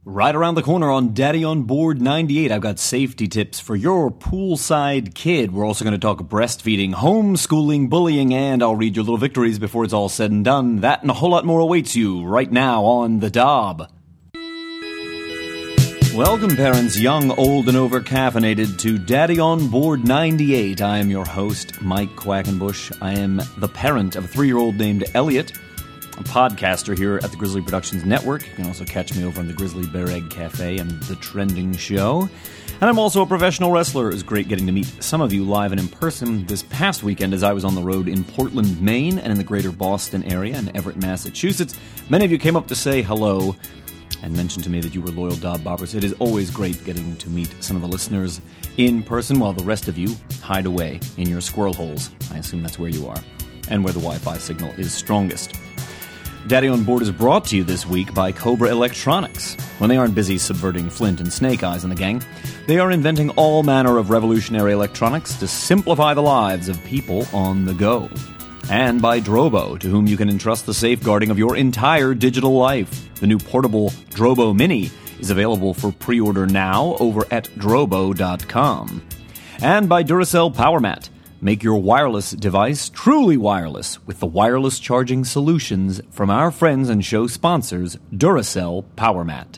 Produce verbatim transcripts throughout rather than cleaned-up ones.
Right around the corner on Daddy on Board ninety-eight, I've got safety tips for your poolside kid. We're also going to talk breastfeeding, homeschooling, bullying, and I'll read your little victories before it's all said and done. That and a whole lot more awaits you right now on The Dob. Welcome, parents, young, old, and over-caffeinated, to Daddy on Board ninety-eight. I am your host, Mike Quackenbush. I am the parent of a three-year-old named Elliot, a podcaster here at the Grizzly Productions Network. You can also catch me over on the Grizzly Bear Egg Cafe and The Trending Show. And I'm also a professional wrestler. It was great getting to meet some of you live and in person this past weekend as I was on the road in Portland, Maine, and in the greater Boston area and Everett, Massachusetts. Many of you came up to say hello and mentioned to me that you were loyal Dob Bobbers. It is always great getting to meet some of the listeners in person while the rest of you hide away in your squirrel holes. I assume that's where you are, and where the Wi-Fi signal is strongest. Daddy on Board is brought to you this week by Cobra Electronics. When they aren't busy subverting Flint and Snake Eyes and the gang, they are inventing all manner of revolutionary electronics to simplify the lives of people on the go. And by Drobo, to whom you can entrust the safeguarding of your entire digital life. The new portable Drobo Mini is available for pre-order now over at drobo dot com. And by Duracell PowerMat. Make your wireless device truly wireless with the wireless charging solutions from our friends and show sponsors, Duracell PowerMat.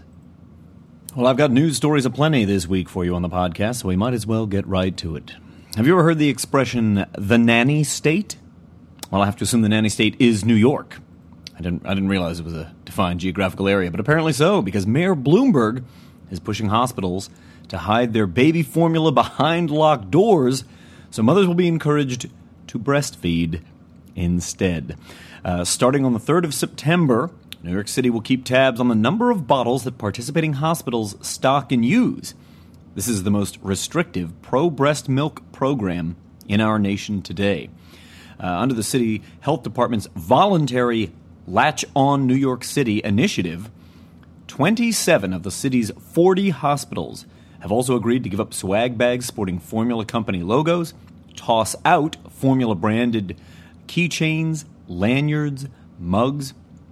Well, I've got news stories aplenty this week for you on the podcast, so we might as well get right to it. Have you ever heard the expression, the nanny state? Well, I have to assume the nanny state is New York. I didn't, I didn't realize it was a defined geographical area, but apparently so, because Mayor Bloomberg is pushing hospitals to hide their baby formula behind locked doors, so mothers will be encouraged to breastfeed instead. Uh, starting on the third of September, New York City will keep tabs on the number of bottles that participating hospitals stock and use. This is the most restrictive pro-breast milk program in our nation today. Uh, under the city health department's voluntary Latch On New York City initiative, twenty-seven of the city's forty hospitals have also agreed to give up swag bags sporting Formula Company logos, toss out Formula-branded keychains, lanyards, mugs,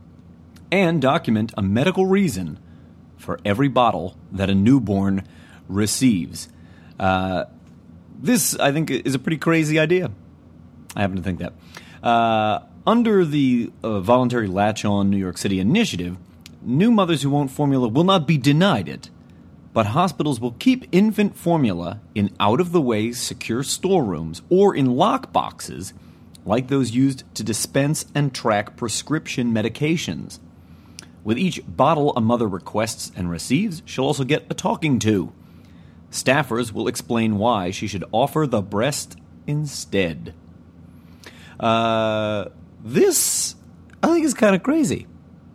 and document a medical reason for every bottle that a newborn receives. Uh, this, I think, is a pretty crazy idea. I happen to think that. Uh, under the uh, voluntary Latch On New York City initiative, new mothers who want formula will not be denied it, but hospitals will keep infant formula in out-of-the-way secure storerooms or in lock boxes like those used to dispense and track prescription medications. With each bottle a mother requests and receives, she'll also get a talking to. Staffers will explain why she should offer the breast instead. Uh, this, I think, is kind of crazy.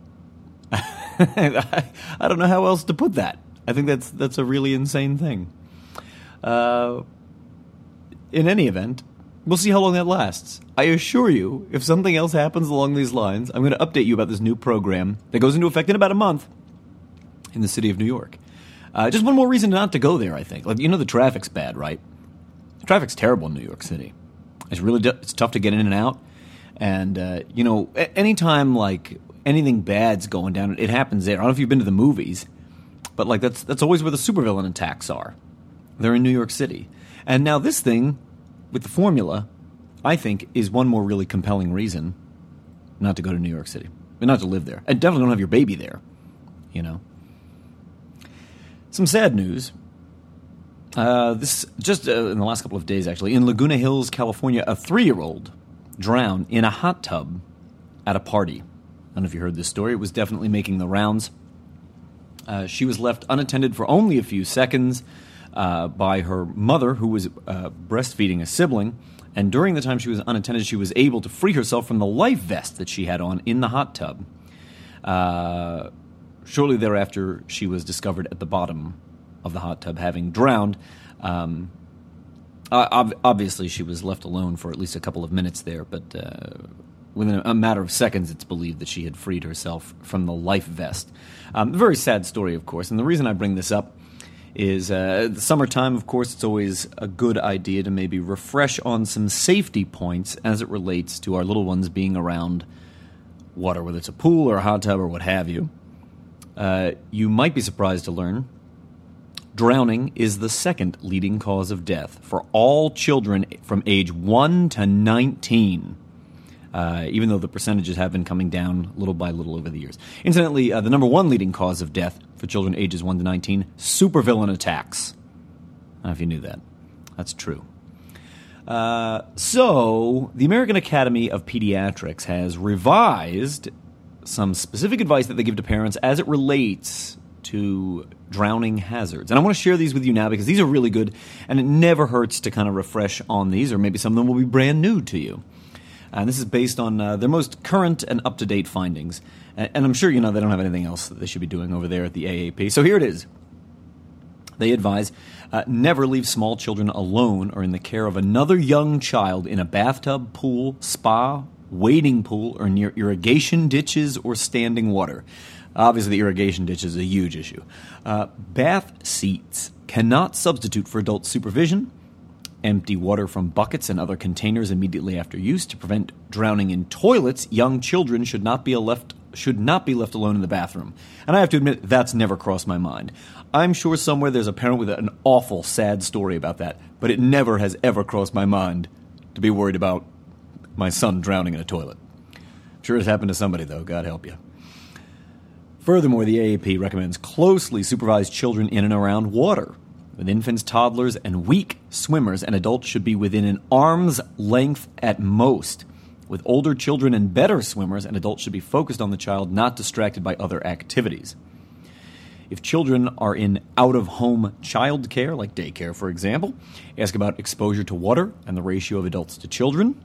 I, I don't know how else to put that. I think that's that's a really insane thing. Uh, in any event, we'll see how long that lasts. I assure you, if something else happens along these lines, I'm going to update you about this new program that goes into effect in about a month in the city of New York. Uh, just one more reason not to go there, I think. Like, you know, the traffic's bad, right? The traffic's terrible in New York City. It's really it's tough to get in and out. And, uh, you know, anytime, like, anything bad's going down, it happens there. I don't know if you've been to the movies, but, like, that's that's always where the supervillain attacks are. They're in New York City. And now this thing, with the formula, I think, is one more really compelling reason not to go to New York City. And not to live there. And definitely don't have your baby there, you know. Some sad news. Uh, this, just uh, in the last couple of days, actually, in Laguna Hills, California, a three-year-old drowned in a hot tub at a party. I don't know if you heard this story. It was definitely making the rounds. Uh, she was left unattended for only a few seconds uh, by her mother, who was uh, breastfeeding a sibling. And during the time she was unattended, she was able to free herself from the life vest that she had on in the hot tub. Uh, shortly thereafter, she was discovered at the bottom of the hot tub, having drowned. Um, ob- obviously, she was left alone for at least a couple of minutes there, but uh, within a matter of seconds, it's believed that she had freed herself from the life vest. Um, a very sad story, of course, and the reason I bring this up is uh, the summertime, of course, it's always a good idea to maybe refresh on some safety points as it relates to our little ones being around water, whether it's a pool or a hot tub or what have you. Uh, you might be surprised to learn drowning is the second leading cause of death for all children from age one to nineteen, uh, even though the percentages have been coming down little by little over the years. Incidentally, uh, the number one leading cause of death for children ages one to nineteen, supervillain attacks. I don't know if you knew that. That's true. Uh, so, the American Academy of Pediatrics has revised some specific advice that they give to parents as it relates to drowning hazards. And I want to share these with you now because these are really good, and it never hurts to kind of refresh on these, or maybe some of them will be brand new to you. And this is based on uh, their most current and up-to-date findings. And, and I'm sure you know they don't have anything else that they should be doing over there at the A A P. So here it is. They advise, uh, never leave small children alone or in the care of another young child in a bathtub, pool, spa, wading pool, or near irrigation ditches or standing water. Obviously, the irrigation ditch is a huge issue. Uh, bath seats cannot substitute for adult supervision. Empty water from buckets and other containers immediately after use. To prevent drowning in toilets, young children should not be left should not be left alone in the bathroom. And I have to admit, that's never crossed my mind. I'm sure somewhere there's a parent with an awful, sad story about that, but it never has ever crossed my mind to be worried about my son drowning in a toilet. I'm sure it's happened to somebody, though. God help you. Furthermore, the A A P recommends closely supervise children in and around water. With infants, toddlers, and weak swimmers, and adults should be within an arm's length at most. With older children and better swimmers, an adult should be focused on the child, not distracted by other activities. If children are in out-of-home child care, like daycare, for example, ask about exposure to water and the ratio of adults to children.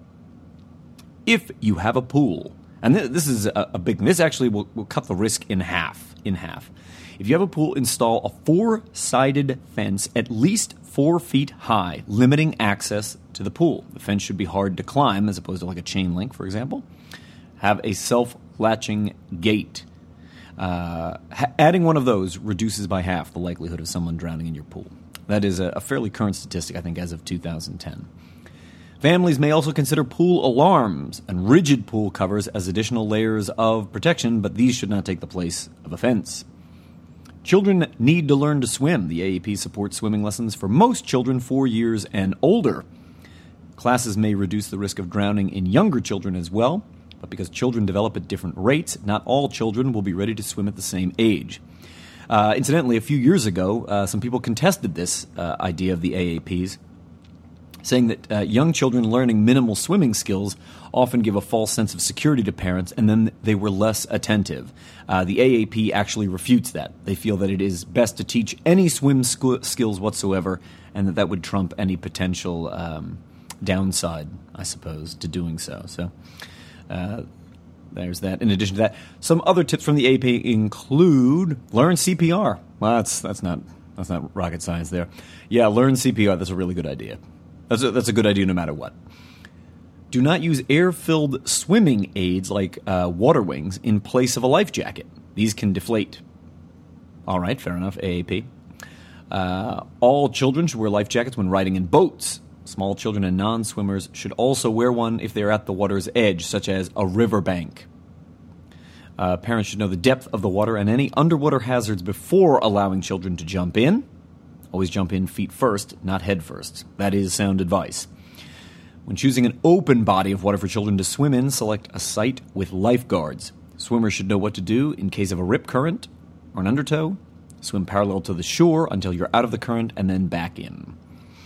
If you have a pool, and th- this is a, a big, this actually will, will cut the risk in half, in half. If you have a pool, install a four-sided fence at least four feet high, limiting access to the pool. The fence should be hard to climb, as opposed to like a chain link, for example. Have a self-latching gate. Uh, ha- adding one of those reduces by half the likelihood of someone drowning in your pool. That is a, a fairly current statistic, I think, as of two thousand ten. Families may also consider pool alarms and rigid pool covers as additional layers of protection, but these should not take the place of a fence. Children need to learn to swim. The A A P supports swimming lessons for most children four years and older. Classes may reduce the risk of drowning in younger children as well, but because children develop at different rates, not all children will be ready to swim at the same age. Uh, incidentally, a few years ago, uh, some people contested this uh, idea of the A A Ps, saying that uh, young children learning minimal swimming skills often give a false sense of security to parents, and then they were less attentive. Uh, the A A P actually refutes that. They feel that it is best to teach any swim sc- skills whatsoever, and that that would trump any potential um, downside, I suppose, to doing so. So uh, there's that. In addition to that, some other tips from the A A P include learn C P R. Well, that's that's not that's not rocket science there. Yeah, learn C P R. That's a really good idea. That's a, that's a good idea no matter what. Do not use air-filled swimming aids like uh, water wings in place of a life jacket. These can deflate. All right, fair enough, A A P. Uh, all children should wear life jackets when riding in boats. Small children and non-swimmers should also wear one if they are at the water's edge, such as a riverbank. Uh, parents should know the depth of the water and any underwater hazards before allowing children to jump in. Always jump in feet first, not head first. That is sound advice. When choosing an open body of water for children to swim in, select a site with lifeguards. Swimmers should know what to do in case of a rip current or an undertow. Swim parallel to the shore until you're out of the current and then back in.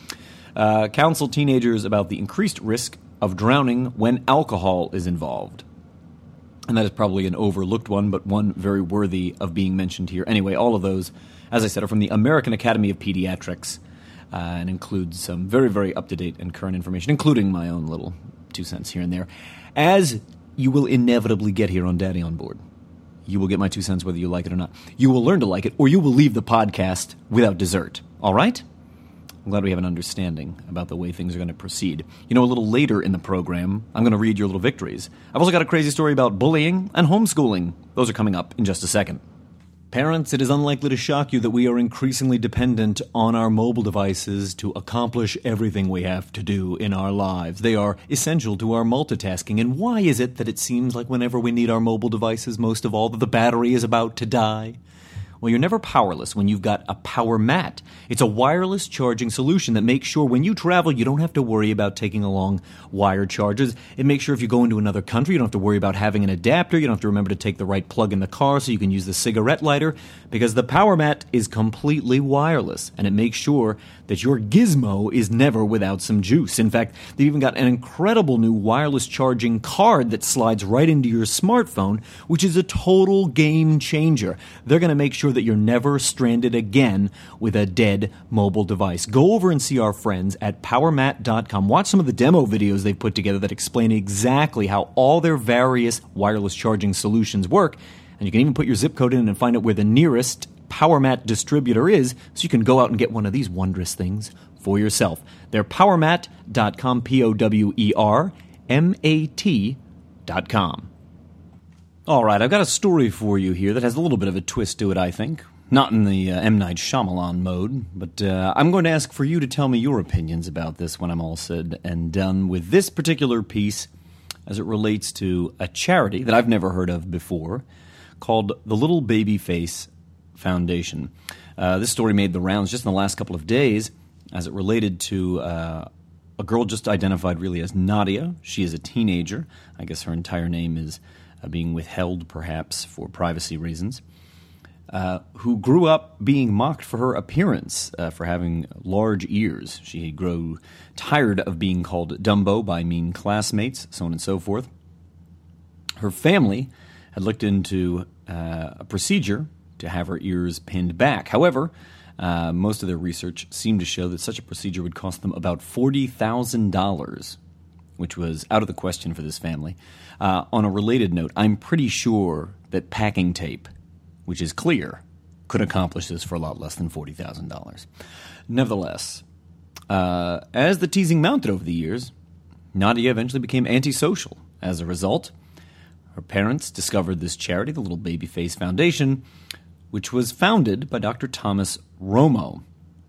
Uh, counsel teenagers about the increased risk of drowning when alcohol is involved. And that is probably an overlooked one, but one very worthy of being mentioned here. Anyway, all of those, as I said, are from the American Academy of Pediatrics, uh, and includes some very, very up-to-date and current information, including my own little two cents here and there, as you will inevitably get here on Daddy on Board. You will get my two cents whether you like it or not. You will learn to like it, or you will leave the podcast without dessert. All right? I'm glad we have an understanding about the way things are going to proceed. You know, a little later in the program, I'm going to read your little victories. I've also got a crazy story about bullying and homeschooling. Those are coming up in just a second. Parents, it is unlikely to shock you that we are increasingly dependent on our mobile devices to accomplish everything we have to do in our lives. They are essential to our multitasking. And why is it that it seems like whenever we need our mobile devices most of all, that the battery is about to die? Well, you're never powerless when you've got a Power Mat. It's a wireless charging solution that makes sure when you travel, you don't have to worry about taking along wired chargers. It makes sure if you go into another country, you don't have to worry about having an adapter. You don't have to remember to take the right plug in the car so you can use the cigarette lighter, because the Power Mat is completely wireless, and it makes sure that your gizmo is never without some juice. In fact, they've even got an incredible new wireless charging card that slides right into your smartphone, which is a total game changer. They're going to make sure that you're never stranded again with a dead mobile device. Go over and see our friends at power mat dot com. Watch some of the demo videos they've put together that explain exactly how all their various wireless charging solutions work. And you can even put your zip code in and find out where the nearest Power Mat distributor is, so you can go out and get one of these wondrous things for yourself. They're power mat dot com, P O W E R M A T dot com. All right, I've got a story for you here that has a little bit of a twist to it, I think. Not in the uh, M. Night Shyamalan mode, but uh, I'm going to ask for you to tell me your opinions about this when I'm all said and done with this particular piece as it relates to a charity that I've never heard of before called the Little Baby Face Foundation. Uh, this story made the rounds just in the last couple of days as it related to uh, a girl just identified really as Nadia. She is a teenager. I guess her entire name is Uh, being withheld, perhaps, for privacy reasons, uh, who grew up being mocked for her appearance, uh, for having large ears. She grew tired of being called Dumbo by mean classmates, so on and so forth. Her family had looked into uh, a procedure to have her ears pinned back. However, uh, most of their research seemed to show that such a procedure would cost them about forty thousand dollars, which was out of the question for this family. Uh, on a related note, I'm pretty sure that packing tape, which is clear, could accomplish this for a lot less than forty thousand dollars. Nevertheless, uh, as the teasing mounted over the years, Nadia eventually became antisocial. As a result, her parents discovered this charity, the Little Baby Face Foundation, which was founded by Doctor Thomas Romo.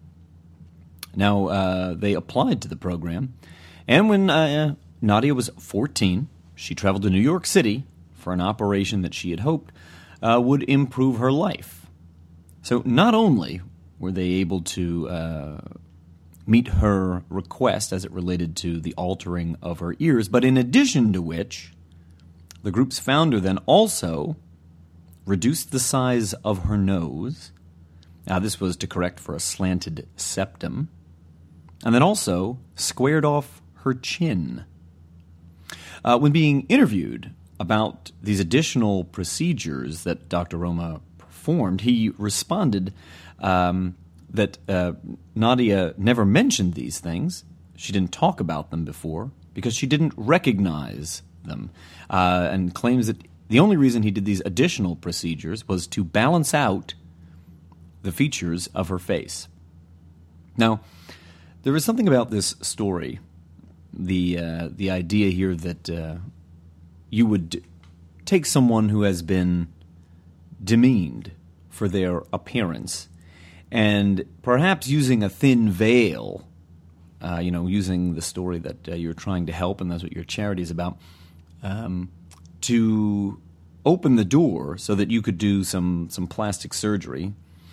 Now, uh, they applied to the program, and when uh, Nadia was fourteen, she traveled to New York City for an operation that she had hoped uh, would improve her life. So not only were they able to uh, meet her request as it related to the altering of her ears, but in addition to which, the group's founder then also reduced the size of her nose. Now, this was to correct for a slanted septum, and then also squared off her chin. Uh, when being interviewed about these additional procedures that Doctor Roma performed, he responded um, that uh, Nadia never mentioned these things. She didn't talk about them before because she didn't recognize them, uh, and claims that the only reason he did these additional procedures was to balance out the features of her face. Now, there is something about this story, the uh, the idea here that uh, you would take someone who has been demeaned for their appearance and perhaps using a thin veil, uh, you know, using the story that uh, you're trying to help, and that's what your charity is about, um, to open the door so that you could do some, some plastic surgery.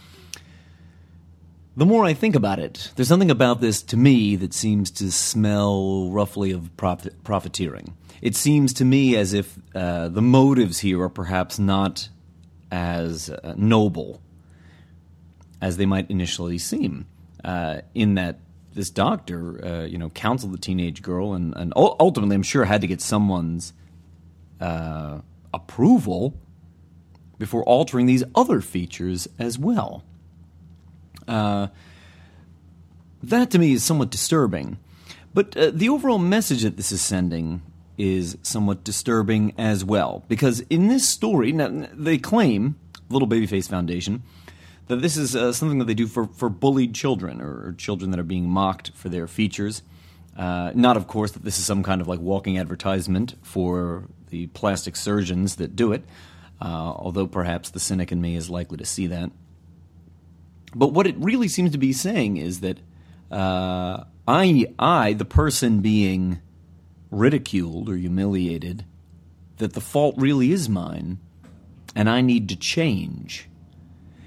The more I think about it, there's something about this to me that seems to smell roughly of profit, profiteering. It seems to me as if uh, the motives here are perhaps not as uh, noble as they might initially seem, uh, in that this doctor, uh, you know, counseled the teenage girl and, and ultimately, I'm sure, had to get someone's uh, approval before altering these other features as well. Uh, that to me is somewhat disturbing. But uh, the overall message that this is sending is somewhat disturbing as well. Because in this story, now, they claim, Little Baby Face Foundation, that this is uh, something that they do for, for bullied children or, or children that are being mocked for their features. Uh, not, of course, that this is some kind of like walking advertisement for the plastic surgeons that do it, uh, although perhaps the cynic in me is likely to see that. But what it really seems to be saying is that uh, I, I, the person being ridiculed or humiliated, that the fault really is mine, and I need to change.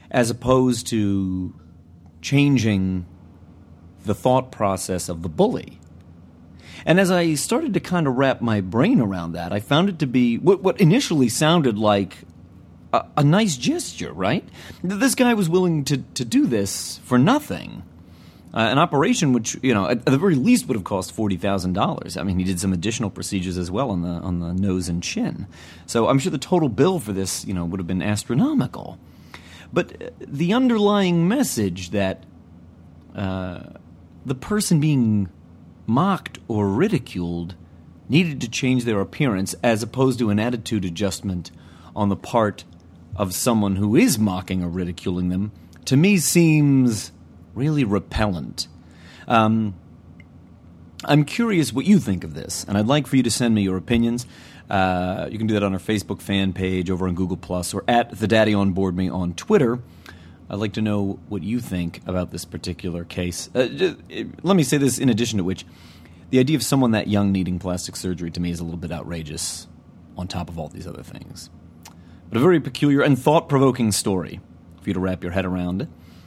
as opposed to changing the thought process of the bully. And as I started to kind of wrap my brain around that, I found it to be what, what initially sounded like a, a nice gesture, right? This guy was willing to, to do this for nothing. Uh, an operation which, you know, at the very least would have cost forty thousand dollars. I mean, he did some additional procedures as well on the on the nose and chin. So I'm sure the total bill for this, you know, would have been astronomical. But the underlying message that uh, the person being mocked or ridiculed needed to change their appearance as opposed to an attitude adjustment on the part of someone who is mocking or ridiculing them, to me seems really repellent. Um, I'm curious what you think of this, and I'd like for you to send me your opinions. Uh, you can do that on our Facebook fan page, over on Google Plus, or at the Daddy on Board Me on Twitter. I'd like to know what you think about this particular case. Uh, just, let me say this, in addition to which, the idea of someone that young needing plastic surgery to me is a little bit outrageous on top of all these other things. But a very peculiar and thought-provoking story for you to wrap your head around.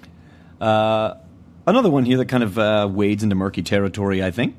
Uh, another one here that kind of uh, wades into murky territory, I think,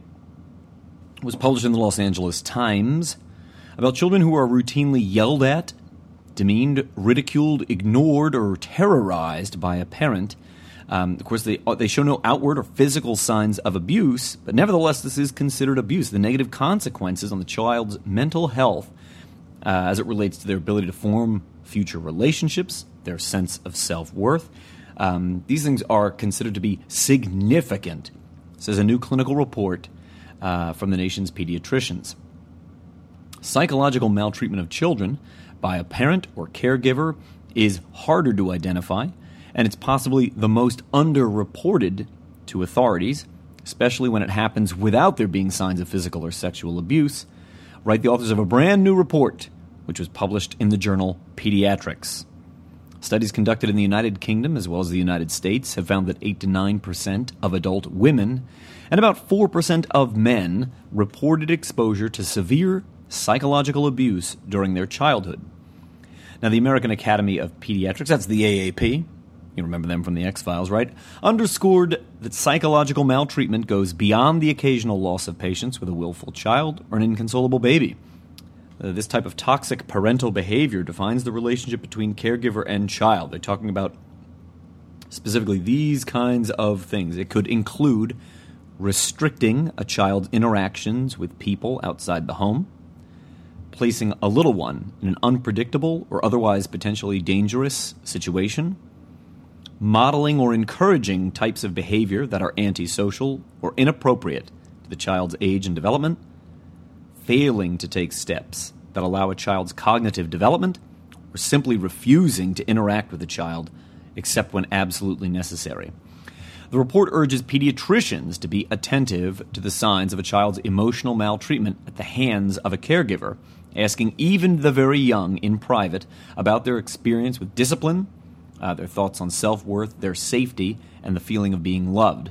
was published in the Los Angeles Times about children who are routinely yelled at, demeaned, ridiculed, ignored, or terrorized by a parent. Um, of course, they they show no outward or physical signs of abuse, but nevertheless, this is considered abuse. The negative consequences on the child's mental health uh, as it relates to their ability to form future relationships, their sense of self-worth. Um, these things are considered to be significant, says a new clinical report uh, from the nation's pediatricians. Psychological maltreatment of children by a parent or caregiver is harder to identify, and it's possibly the most underreported to authorities, especially when it happens without there being signs of physical or sexual abuse, write the authors of a brand new report, which was published in the journal Pediatrics. Studies conducted in the United Kingdom as well as the United States have found that eight to nine percent of adult women and about four percent of men reported exposure to severe psychological abuse during their childhood. Now, the American Academy of Pediatrics, that's the A A P, you remember them from the X-Files, right, underscored that psychological maltreatment goes beyond the occasional loss of patience with a willful child or an inconsolable baby. Uh, this type of toxic parental behavior defines the relationship between caregiver and child. They're talking about specifically these kinds of things. It could include restricting a child's interactions with people outside the home, placing a little one in an unpredictable or otherwise potentially dangerous situation, modeling or encouraging types of behavior that are antisocial or inappropriate to the child's age and development, failing to take steps that allow a child's cognitive development, or simply refusing to interact with the child except when absolutely necessary. The report urges pediatricians to be attentive to the signs of a child's emotional maltreatment at the hands of a caregiver, asking even the very young in private about their experience with discipline, uh, their thoughts on self-worth, their safety, and the feeling of being loved.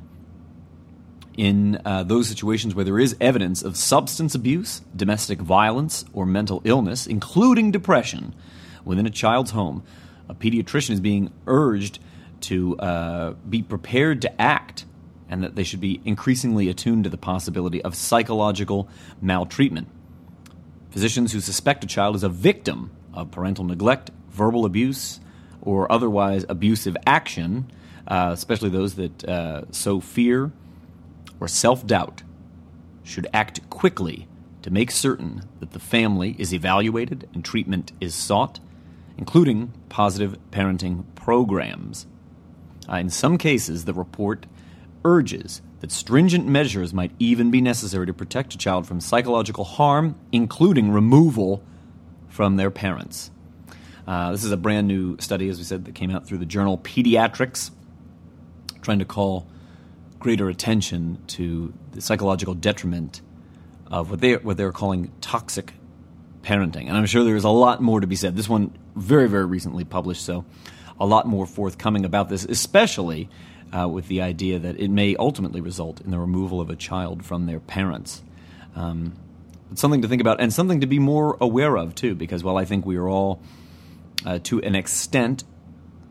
In uh, those situations where there is evidence of substance abuse, domestic violence, or mental illness, including depression, within a child's home, a pediatrician is being urged to uh, be prepared to act, and that they should be increasingly attuned to the possibility of psychological maltreatment. Physicians who suspect a child is a victim of parental neglect, verbal abuse, or otherwise abusive action, uh, especially those that uh, sow fear or self-doubt, should act quickly to make certain that the family is evaluated and treatment is sought, including positive parenting programs. Uh, in some cases, the report urges that stringent measures might even be necessary to protect a child from psychological harm, including removal from their parents. Uh, this is a brand new study, as we said, that came out through the journal Pediatrics, trying to call greater attention to the psychological detriment of what they what they're calling toxic parenting. And I'm sure there's a lot more to be said. This one very, very recently published, so a lot more forthcoming about this, especially uh, with the idea that it may ultimately result in the removal of a child from their parents. Um, it's something to think about and something to be more aware of, too, because while I think we are all, uh, to an extent,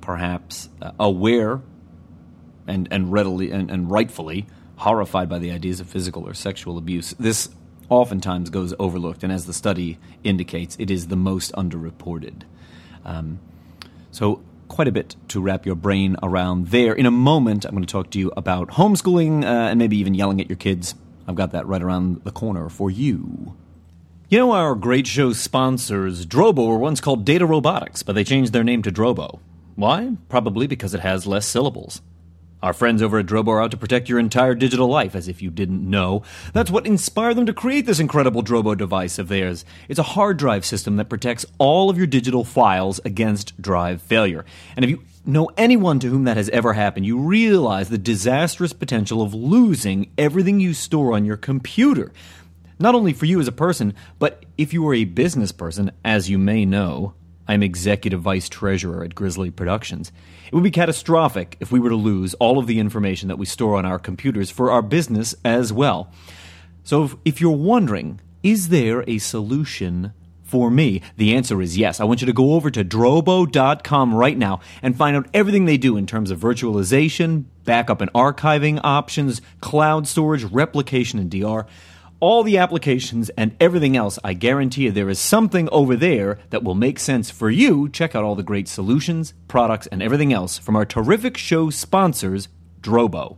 perhaps uh, aware and, and readily and, and rightfully horrified by the ideas of physical or sexual abuse. This oftentimes goes overlooked, and as the study indicates, it is the most underreported. Um, so quite a bit to wrap your brain around there. In a moment, I'm going to talk to you about homeschooling uh, and maybe even yelling at your kids. I've got that right around the corner for you. You know, our great show sponsors, Drobo, were once called Data Robotics, but they changed their name to Drobo. Why? Probably because it has less syllables. Our friends over at Drobo are out to protect your entire digital life, as if you didn't know. That's what inspired them to create this incredible Drobo device of theirs. It's a hard drive system that protects all of your digital files against drive failure. And if you know anyone to whom that has ever happened, you realize the disastrous potential of losing everything you store on your computer. Not only for you as a person, but if you are a business person, as you may know, I'm executive vice treasurer at Grizzly Productions. It would be catastrophic if we were to lose all of the information that we store on our computers for our business as well. So if, if you're wondering, is there a solution for me? The answer is yes. I want you to go over to drobo dot com right now and find out everything they do in terms of virtualization, backup and archiving options, cloud storage, replication, and D R. All the applications and everything else, I guarantee you there is something over there that will make sense for you. Check out all the great solutions, products, and everything else from our terrific show sponsors, Drobo.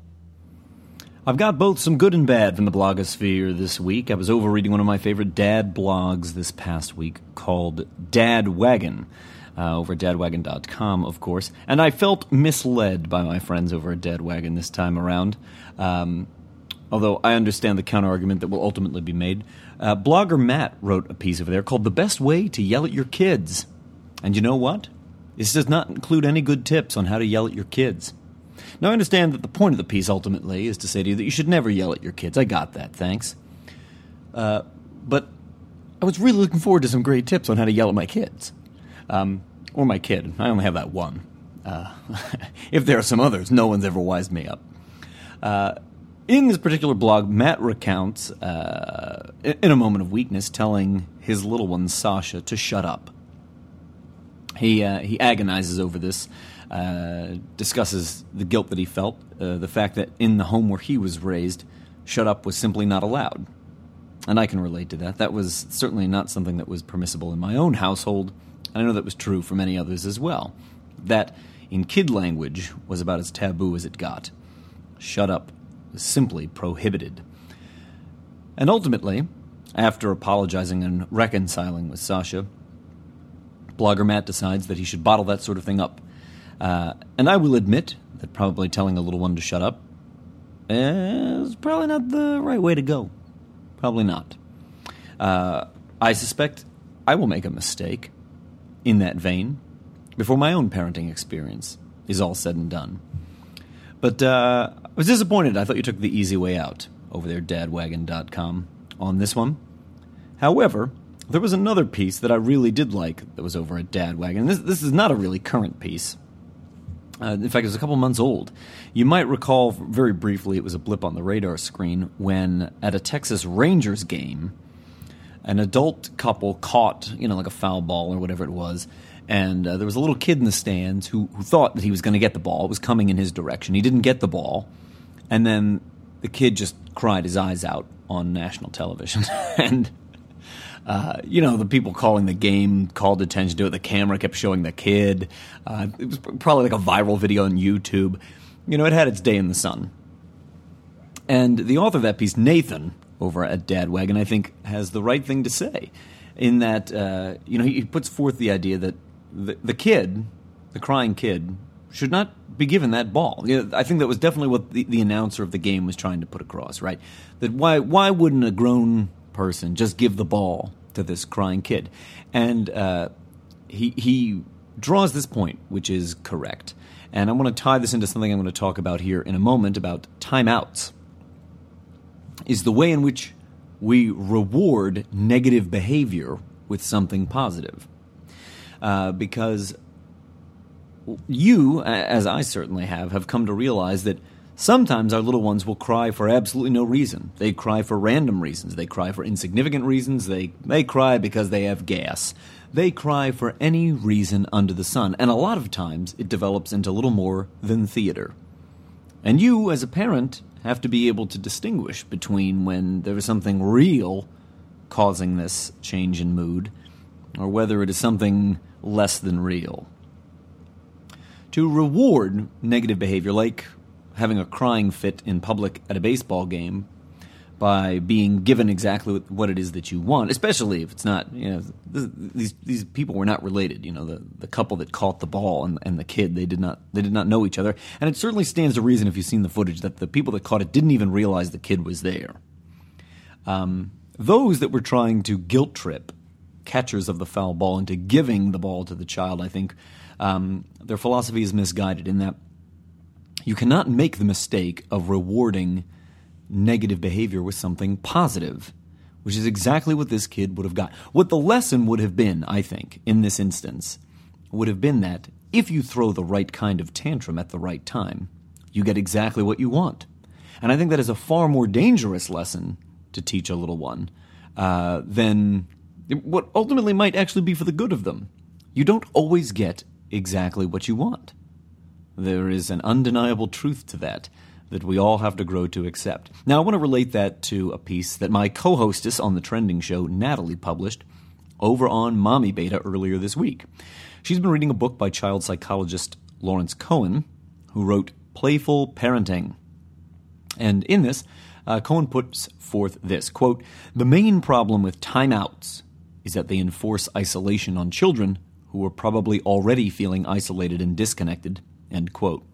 I've got both some good and bad from the blogosphere this week. I was over reading one of my favorite dad blogs this past week called Dad Wagon, uh, over at dad wagon dot com, of course. And I felt misled by my friends over at Dad Wagon this time around. Um... Although I understand the counter-argument that will ultimately be made. Uh, blogger Matt wrote a piece over there called The Best Way to Yell at Your Kids. And you know what? This does not include any good tips on how to yell at your kids. Now, I understand that the point of the piece ultimately is to say to you that you should never yell at your kids. I got that, thanks. Uh, but I was really looking forward to some great tips on how to yell at my kids. Um, or my kid. I only have that one. Uh, if there are some others, no one's ever wised me up. Uh... In this particular blog, Matt recounts, uh, in a moment of weakness, telling his little one, Sasha, to shut up. He uh, he agonizes over this, uh, discusses the guilt that he felt, uh, the fact that in the home where he was raised, shut up was simply not allowed. And I can relate to that. That was certainly not something that was permissible in my own household, and I know that was true for many others as well. That, in kid language, was about as taboo as it got. Shut up. Simply prohibited. And ultimately, after apologizing and reconciling with Sasha, blogger Matt decides that he should bottle that sort of thing up. Uh, and I will admit that probably telling a little one to shut up is probably not the right way to go. Probably not. Uh, I suspect I will make a mistake in that vein before my own parenting experience is all said and done. But uh, I was disappointed. I thought you took the easy way out over there, dad wagon dot com, on this one. However, there was another piece that I really did like that was over at Dad Wagon. This, this is not a really current piece. Uh, in fact, it was a couple months old. You might recall very briefly it was a blip on the radar screen when at a Texas Rangers game, an adult couple caught, you know, like a foul ball or whatever it was, and uh, there was a little kid in the stands who, who thought that he was going to get the ball. It was coming in his direction. He didn't get the ball, and then the kid just cried his eyes out on national television. and, uh, you know, the people calling the game called attention to it. The camera kept showing the kid. Uh, it was probably like a viral video on YouTube. You know, it had its day in the sun. And the author of that piece, Nathan, over at Dad Wagon, I think, has the right thing to say in that, uh, you know, he puts forth the idea that the, the kid, the crying kid, should not be given that ball. You know, I think that was definitely what the, the announcer of the game was trying to put across, right? That why why wouldn't a grown person just give the ball to this crying kid? And uh, he he draws this point, which is correct. And I want to tie this into something I'm going to talk about here in a moment about timeouts. Is the way in which we reward negative behavior with something positive. Uh, because you, as I certainly have, have come to realize that sometimes our little ones will cry for absolutely no reason. They cry for random reasons. They cry for insignificant reasons. They, they cry because they have gas. They cry for any reason under the sun, and a lot of times it develops into little more than theater. And you, as a parent, have to be able to distinguish between when there is something real causing this change in mood, or whether it is something less than real. To reward negative behavior, like having a crying fit in public at a baseball game, by being given exactly what it is that you want, especially if it's not, you know, th- these these people were not related. You know, the, the couple that caught the ball and, and the kid, they did not they did not know each other. And it certainly stands to reason, if you've seen the footage, that the people that caught it didn't even realize the kid was there. Um, those that were trying to guilt trip catchers of the foul ball into giving the ball to the child, I think um, their philosophy is misguided in that you cannot make the mistake of rewarding negative behavior with something positive, which is exactly what this kid would have got. What the lesson would have been, I think, in this instance, would have been that if you throw the right kind of tantrum at the right time, you get exactly what you want. And I think that is a far more dangerous lesson to teach a little one uh, than what ultimately might actually be for the good of them. You don't always get exactly what you want. There is an undeniable truth to that, that we all have to grow to accept. Now, I want to relate that to a piece that my co-hostess on the Trending Show, Natalie, published over on Mommy Beta earlier this week. She's been reading a book by child psychologist Lawrence Cohen, who wrote Playful Parenting. And in this, uh, Cohen puts forth this, quote, "The main problem with timeouts is that they enforce isolation on children who are probably already feeling isolated and disconnected," end quote.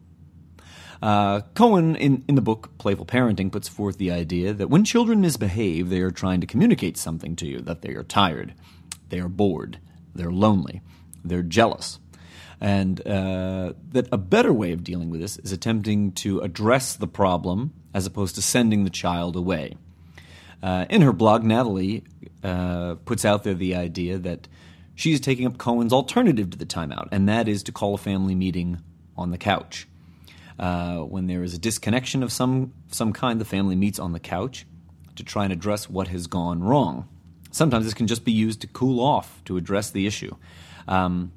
Uh, Cohen, in, in the book Playful Parenting, puts forth the idea that when children misbehave, they are trying to communicate something to you, that they are tired, they are bored, they're lonely, they're jealous, and uh, that a better way of dealing with this is attempting to address the problem as opposed to sending the child away. Uh, in her blog, Natalie uh, puts out there the idea that she's taking up Cohen's alternative to the timeout, and that is to call a family meeting on the couch. Uh, when there is a disconnection of some some kind, the family meets on the couch to try and address what has gone wrong. Sometimes this can just be used to cool off, to address the issue. Um,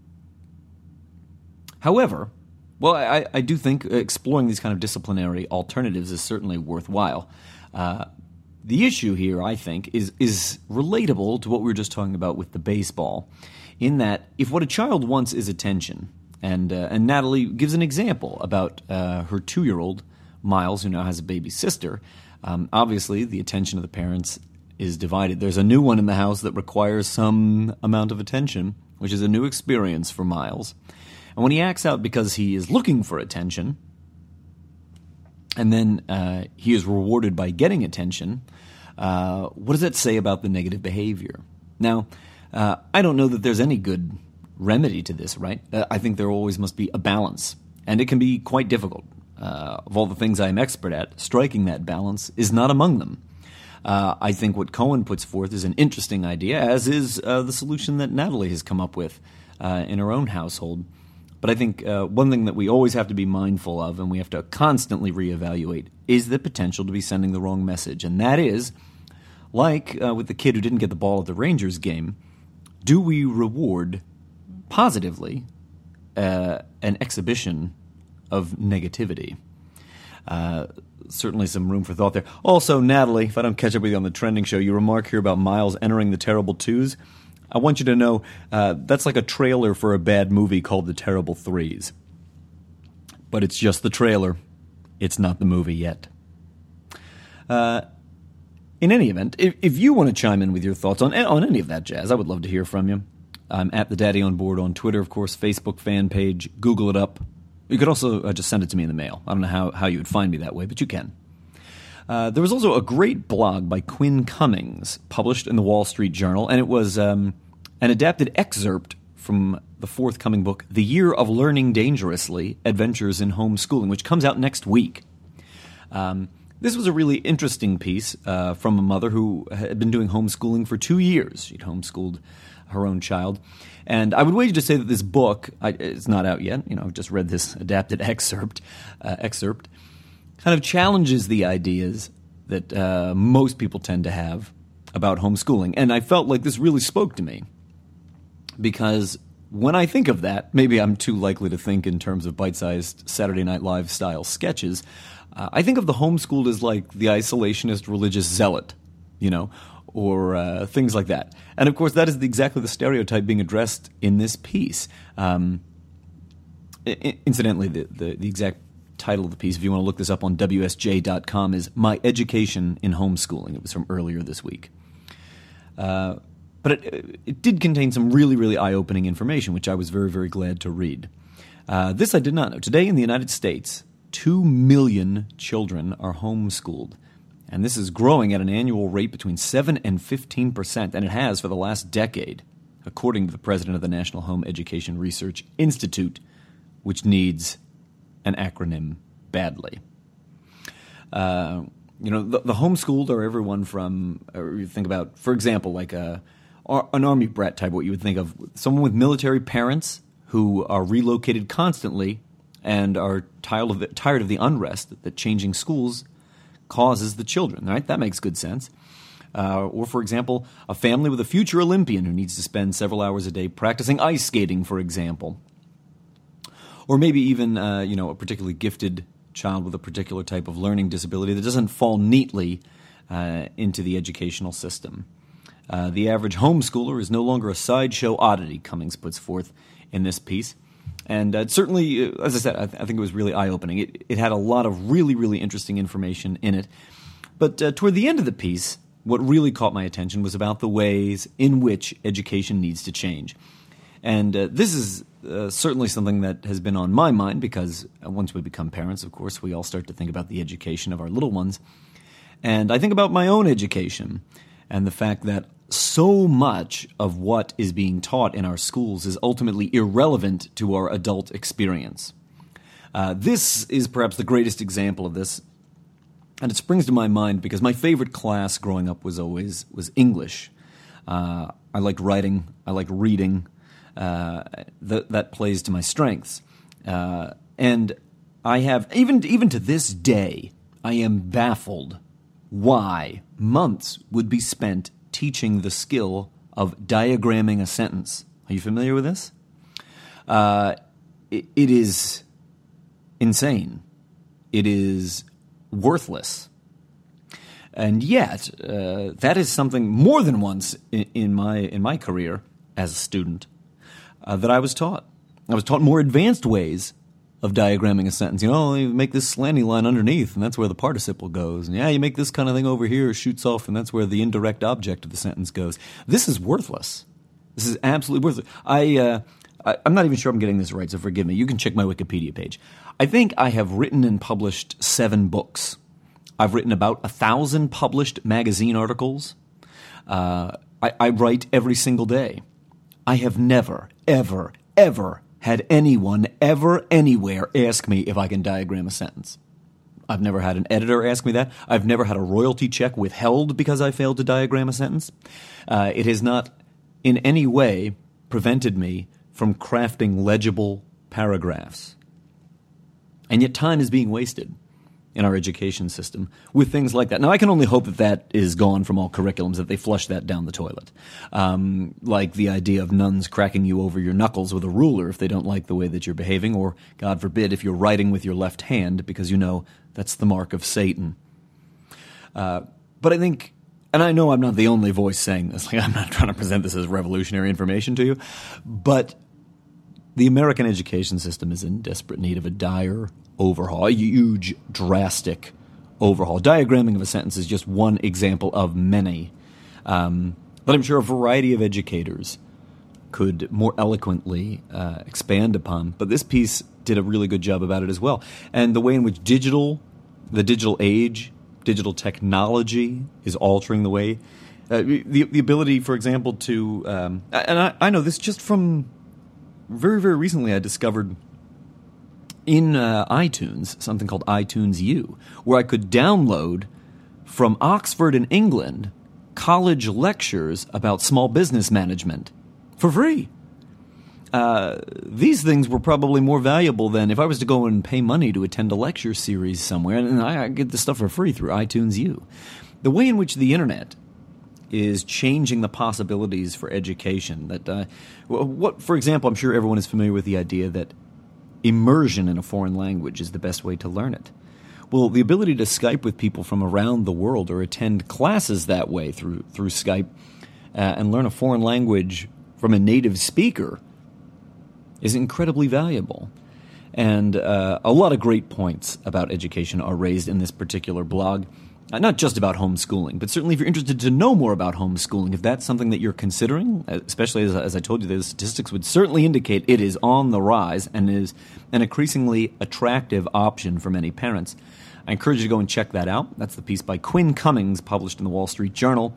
however, well, I, I do think exploring these kind of disciplinary alternatives is certainly worthwhile. Uh, the issue here, I think, is is relatable to what we were just talking about with the baseball, in that if what a child wants is attention, And uh, and Natalie gives an example about uh, her two-year-old, Miles, who now has a baby sister. Um, obviously, the attention of the parents is divided. There's a new one in the house that requires some amount of attention, which is a new experience for Miles. And when he acts out because he is looking for attention, and then uh, he is rewarded by getting attention, uh, what does that say about the negative behavior? Now, uh, I don't know that there's any good remedy to this, right? Uh, I think there always must be a balance, and it can be quite difficult. Uh, of all the things I'm expert at, striking that balance is not among them. Uh, I think what Cohen puts forth is an interesting idea, as is uh, the solution that Natalie has come up with uh, in her own household. But I think uh, one thing that we always have to be mindful of, and we have to constantly reevaluate, is the potential to be sending the wrong message. And that is, like uh, with the kid who didn't get the ball at the Rangers game, do we reward positively uh, an exhibition of negativity? Uh, certainly some room for thought there. Also, Natalie, if I don't catch up with you on the Trending Show, you remark here about Miles entering the terrible twos. I want you to know uh, that's like a trailer for a bad movie called The Terrible Threes. But it's just the trailer. It's not the movie yet. Uh, in any event, if, if you want to chime in with your thoughts on, on any of that jazz, I would love to hear from you. I'm at the Daddy on Board on Twitter, of course, Facebook fan page. Google it up. You could also uh, just send it to me in the mail. I don't know how, how you would find me that way, but you can. Uh, there was also a great blog by Quinn Cummings published in the Wall Street Journal, and it was um, an adapted excerpt from the forthcoming book, The Year of Learning Dangerously, Adventures in Homeschooling, which comes out next week. Um, this was a really interesting piece uh, from a mother who had been doing homeschooling for two years. She'd homeschooled her own child. And I would wager to say that this book, I, it's not out yet, you know, I've just read this adapted excerpt, uh, excerpt, kind of challenges the ideas that uh, most people tend to have about homeschooling. And I felt like this really spoke to me. because when I think of that, maybe I'm too likely to think in terms of bite-sized Saturday Night Live style sketches. Uh, I think of the homeschooled as like the isolationist religious zealot, you know, or uh, things like that. And of course, that is exactly the stereotype being addressed in this piece. Um, I- incidentally, the, the, the exact title of the piece, if you want to look this up on W S J dot com, is My Education in Homeschooling. It was from earlier this week. Uh, but it, it did contain some really, really eye-opening information, which I was very, very glad to read. Uh, this I did not know. Today in the United States, two million children are homeschooled. And this is growing at an annual rate between seven and fifteen percent, and it has for the last decade, according to the president of the National Home Education Research Institute, which needs an acronym badly. Uh, you know, the, the homeschooled are everyone from, or you think about, for example, like a, an army brat type, what you would think of, someone with military parents who are relocated constantly and are tired of the, tired of the unrest that changing schools causes the children, right? That makes good sense. Uh, or, for example, a family with a future Olympian who needs to spend several hours a day practicing ice skating, for example. Or maybe even, uh, you know, a particularly gifted child with a particular type of learning disability that doesn't fall neatly uh, into the educational system. Uh, the average homeschooler is no longer a sideshow oddity, Cummings puts forth in this piece. And uh, certainly, uh, as I said, I, th- I think it was really eye-opening. It, it had a lot of really, really interesting information in it. But uh, toward the end of the piece, what really caught my attention was about the ways in which education needs to change. And uh, this is uh, certainly something that has been on my mind because uh, once we become parents, of course, we all start to think about the education of our little ones. And I think about my own education and the fact that so much of what is being taught in our schools is ultimately irrelevant to our adult experience. Uh, this is perhaps the greatest example of this, and it springs to my mind because my favorite class growing up was always was English. Uh, I liked writing, I liked reading. Uh, th- that plays to my strengths. Uh, and I have, even even to this day, I am baffled why months would be spent teaching the skill of diagramming a sentence. Are you familiar with this? Uh, it, it is insane. It is worthless. And yet, uh, that is something more than once in, in my in my career as a student Uh, that I was taught. I was taught more advanced ways of diagramming a sentence. You know, you make this slanty line underneath, and that's where the participle goes. And yeah, you make this kind of thing over here, shoots off, and that's where the indirect object of the sentence goes. This is worthless. This is absolutely worthless. I, uh, I, I'm not even sure I'm getting this right, so forgive me. You can check my Wikipedia page. I think I have written and published seven books. I've written about a thousand published magazine articles. Uh, I, I write every single day. I have never, ever, ever had anyone ever anywhere ask me if I can diagram a sentence. I've never had an editor ask me that. I've never had a royalty check withheld because I failed to diagram a sentence. Uh, it has not in any way prevented me from crafting legible paragraphs. And yet time is being wasted in our education system with things like that. Now, I can only hope that that is gone from all curriculums, that they flush that down the toilet. Um, like the idea of nuns cracking you over your knuckles with a ruler if they don't like the way that you're behaving, or, God forbid, if you're writing with your left hand because you know that's the mark of Satan. Uh, but I think, and I know I'm not the only voice saying this, like I'm not trying to present this as revolutionary information to you, but the American education system is in desperate need of a dire overhaul, a huge, drastic overhaul. Diagramming of a sentence is just one example of many. Um, but I'm sure a variety of educators could more eloquently uh, expand upon. But this piece did a really good job about it as well. And the way in which digital, the digital age, digital technology is altering the way. Uh, the, the ability, for example, to, um, and I, I know this just from very, very recently I discovered in uh, iTunes, something called iTunes U, where I could download from Oxford in England college lectures about small business management for free. Uh, these things were probably more valuable than if I was to go and pay money to attend a lecture series somewhere, and I, I get this stuff for free through iTunes U. The way in which the internet is changing the possibilities for education. That uh, what, for example, I'm sure everyone is familiar with the idea that immersion in a foreign language is the best way to learn it. Well, the ability to Skype with people from around the world or attend classes that way through through Skype uh, and learn a foreign language from a native speaker is incredibly valuable. And uh, a lot of great points about education are raised in this particular blog. Uh, not just about homeschooling, but certainly if you're interested to know more about homeschooling, if that's something that you're considering, especially as, as I told you, the statistics would certainly indicate it is on the rise and is an increasingly attractive option for many parents. I encourage you to go and check that out. That's the piece by Quinn Cummings, published in the Wall Street Journal.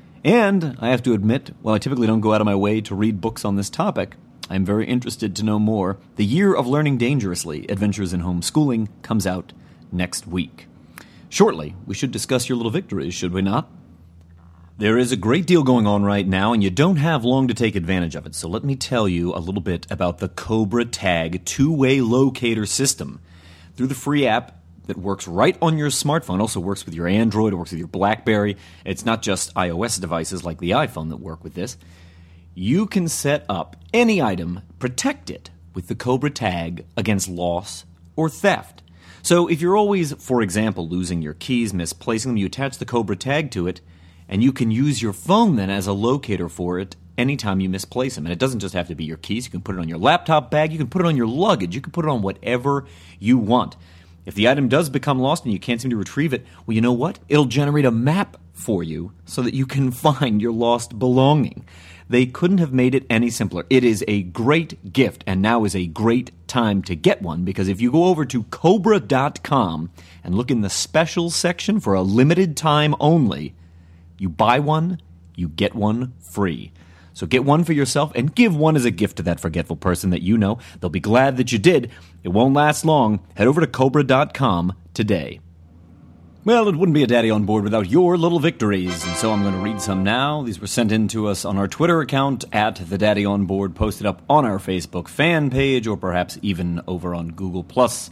And I have to admit, while I typically don't go out of my way to read books on this topic, I'm very interested to know more. The Year of Learning Dangerously, Adventures in Homeschooling, comes out next week. Shortly, we should discuss your little victories, should we not? There is a great deal going on right now, and you don't have long to take advantage of it. So let me tell you a little bit about the Cobra Tag two-way locator system. Through the free app that works right on your smartphone, also works with your Android, it works with your BlackBerry. It's not just iOS devices like the iPhone that work with this. You can set up any item, protect it with the Cobra Tag against loss or theft. So if you're always, for example, losing your keys, misplacing them, you attach the Cobra Tag to it, and you can use your phone then as a locator for it anytime you misplace them. And it doesn't just have to be your keys. You can put it on your laptop bag. You can put it on your luggage. You can put it on whatever you want. If the item does become lost and you can't seem to retrieve it, well, you know what? It'll generate a map for you so that you can find your lost belonging. They couldn't have made it any simpler. It is a great gift, and now is a great time to get one, because if you go over to Cobra dot com and look in the special section for a limited time only, you buy one, you get one free. So get one for yourself and give one as a gift to that forgetful person that you know. They'll be glad that you did. It won't last long. Head over to Cobra dot com today. Well, it wouldn't be a Daddy on Board without your little victories, and so I'm going to read some now. These were sent in to us on our Twitter account, at the Daddy on Board, posted up on our Facebook fan page, or perhaps even over on Google plus.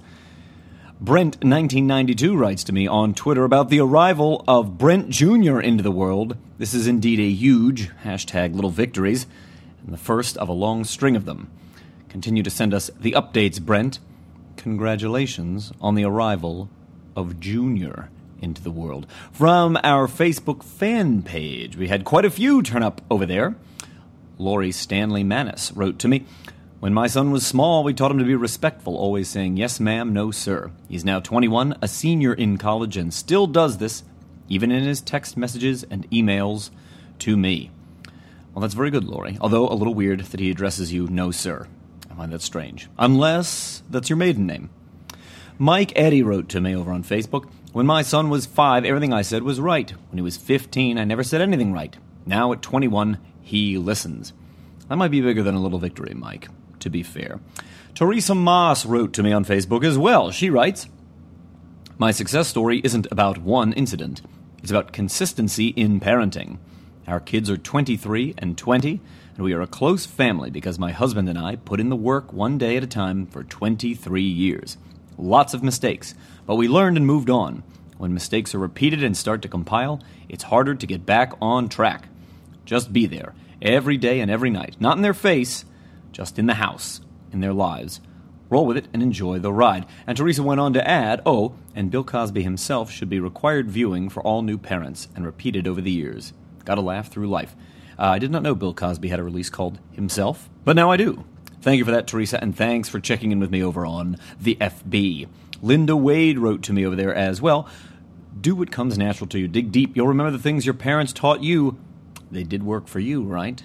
Brent nineteen ninety-two writes to me on Twitter about the arrival of Brent Junior into the world. This is indeed a huge hashtag little victories, and the first of a long string of them. Continue to send us the updates, Brent. Congratulations on the arrival of Junior into the world. From our Facebook fan page, we had quite a few turn up over there. Lori Stanley Manis wrote to me, "When my son was small, we taught him to be respectful, always saying, 'Yes, ma'am, no, sir.' He's now twenty-one, a senior in college, and still does this, even in his text messages and emails to me." Well, that's very good, Lori, although a little weird that he addresses you, no, sir. I find that strange. Unless that's your maiden name. Mike Eddy wrote to me over on Facebook, "When my son was five, everything I said was right. When he was fifteen, I never said anything right. Now at twenty-one, he listens." That might be bigger than a little victory, Mike, to be fair. Teresa Moss wrote to me on Facebook as well. She writes, "My success story isn't about one incident. It's about consistency in parenting. Our kids are twenty-three and twenty, and we are a close family because my husband and I put in the work one day at a time for twenty-three years. Lots of mistakes, but we learned and moved on. When mistakes are repeated and start to compile, it's harder to get back on track. Just be there, every day and every night. Not in their face, just in the house, in their lives. Roll with it and enjoy the ride." And Teresa went on to add, "Oh, and Bill Cosby himself should be required viewing for all new parents and repeated over the years. Gotta laugh through life." Uh, I did not know Bill Cosby had a release called Himself, but now I do. Thank you for that, Teresa, and thanks for checking in with me over on the F B. Linda Wade wrote to me over there as well. "Do what comes natural to you. Dig deep. You'll remember the things your parents taught you. They did work for you, right?"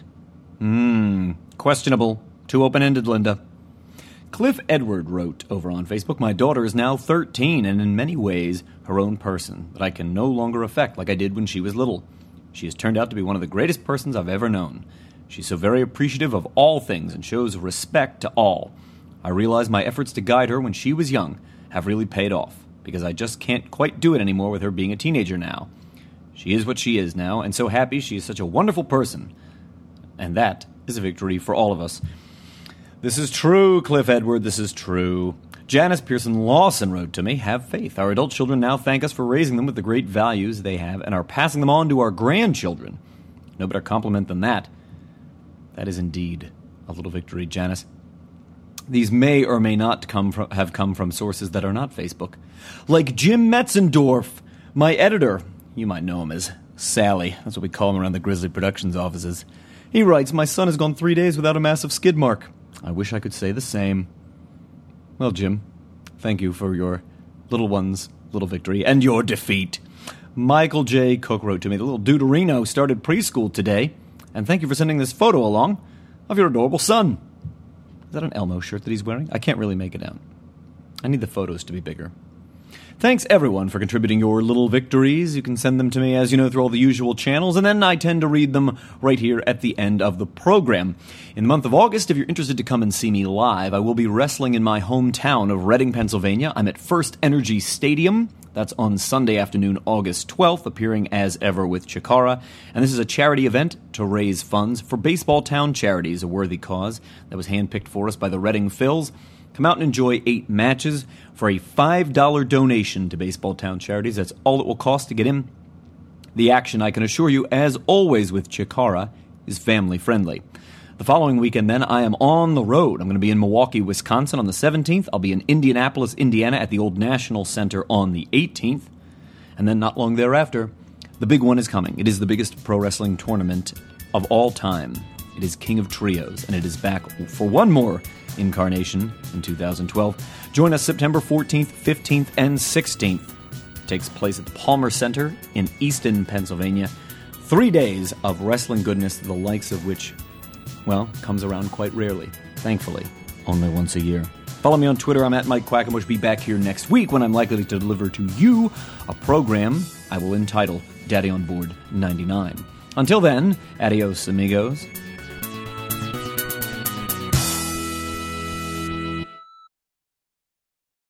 Hmm, questionable. Too open-ended, Linda. Cliff Edward wrote over on Facebook, "My daughter is now thirteen and in many ways her own person that I can no longer affect like I did when she was little. She has turned out to be one of the greatest persons I've ever known. She's so very appreciative of all things and shows respect to all. I realize my efforts to guide her when she was young have really paid off, because I just can't quite do it anymore with her being a teenager now. She is what she is now, and so happy she is such a wonderful person. And that is a victory for all of us." This is true, Cliff Edward, this is true. Janice Pearson Lawson wrote to me, "Have faith. Our adult children now thank us for raising them with the great values they have and are passing them on to our grandchildren. No better compliment than that. That is indeed a little victory, Janice. These may or may not come from, have come from sources that are not Facebook. Like Jim Metzendorf, my editor. You might know him as Sally. That's what we call him around the Grizzly Productions offices. He writes, my son has gone three days without a massive skid mark. I wish I could say the same. Well, Jim, thank you for your little one's little victory and your defeat. Michael J. Cook wrote to me, the little Deuterino started preschool today, and thank you for sending this photo along of your adorable son. Is that an Elmo shirt that he's wearing? I can't really make it out. I need the photos to be bigger. Thanks, everyone, for contributing your little victories. You can send them to me, as you know, through all the usual channels, and then I tend to read them right here at the end of the program. In the month of August, if you're interested to come and see me live, I will be wrestling in my hometown of Reading, Pennsylvania. I'm at First Energy Stadium. That's on Sunday afternoon, August twelfth, appearing as ever with Chikara. And this is a charity event to raise funds for Baseball Town Charities, a worthy cause that was handpicked for us by the Reading Phils. Come out and enjoy eight matches for a five dollars donation to Baseball Town Charities. That's all it will cost to get in. The action, I can assure you, as always with Chikara, is family-friendly. The following weekend, then, I am on the road. I'm going to be in Milwaukee, Wisconsin on the seventeenth. I'll be in Indianapolis, Indiana at the Old National Center on the eighteenth. And then not long thereafter, the big one is coming. It is the biggest pro wrestling tournament of all time. It is King of Trios, and it is back for one more incarnation in two thousand twelve. Join us September fourteenth, fifteenth, and sixteenth. It takes place at the Palmer Center in Easton, Pennsylvania. Three days of wrestling goodness, the likes of which, well, comes around quite rarely. Thankfully, only once a year. Follow me on Twitter. I'm at Mike Quackenbush. Be back here next week when I'm likely to deliver to you a program I will entitle Daddy on Board ninety-nine. Until then, adios, amigos.